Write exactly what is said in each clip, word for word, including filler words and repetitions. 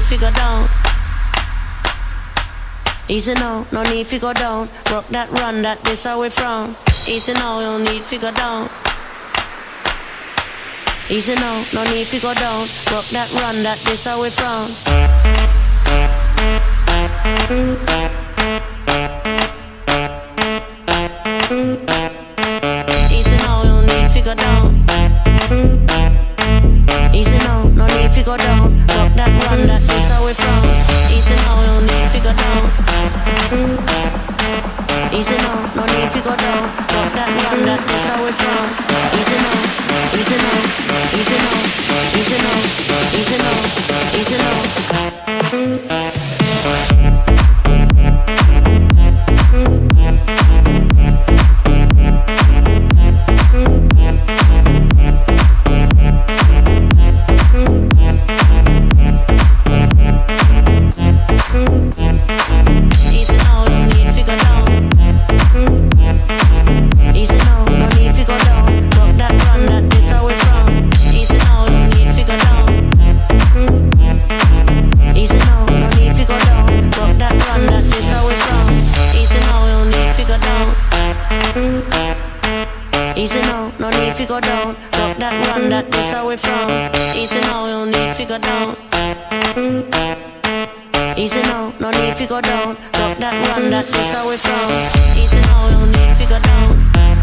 fi go down. Easy now, no need fi go down. Rock that, run that, this how we from. Easy now, no need fi go down. Easy now, no need fi go down. Rock that, run that, this how we from. Easy now, no need fi go down. Easy now, no need fi go down. Rock that, run that, this how we from. Easy now, no need fi go down. Easy now, no need fi go down. Rock that, run that, this how we from. Easy now, easy now, easy now, easy now, easy now, easy now. Easy now, no need fi go down. Rock that, run that, this how we from. Easy now, no need fi go down. Easy now, no need fi go down. Rock that, run that, this how we from. Easy now, no need fi go down.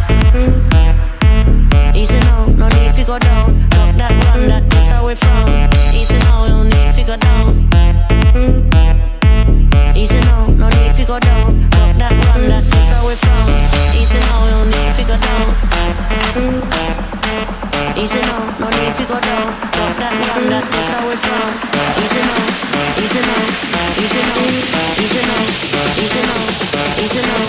Easy now, no need fi go down. Rock that, run that, this how we from. Easy now, no need fi go down. Easy now, no need fi go down. Rock that, run that, this how we from. Easy now, no need fi go down. Easy now, no need fi go down. Rock that, run that, this how we from. Easy now, easy now, easy now, easy now, easy now, easy now.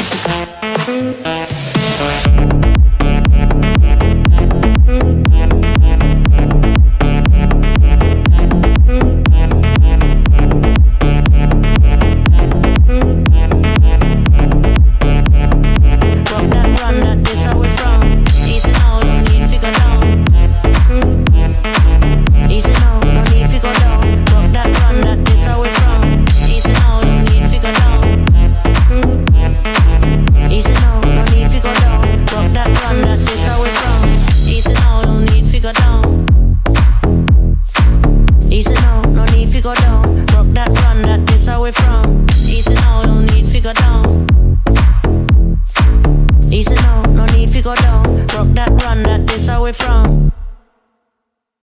Easy now, no need fi go down. Rock that, run that, this how we from.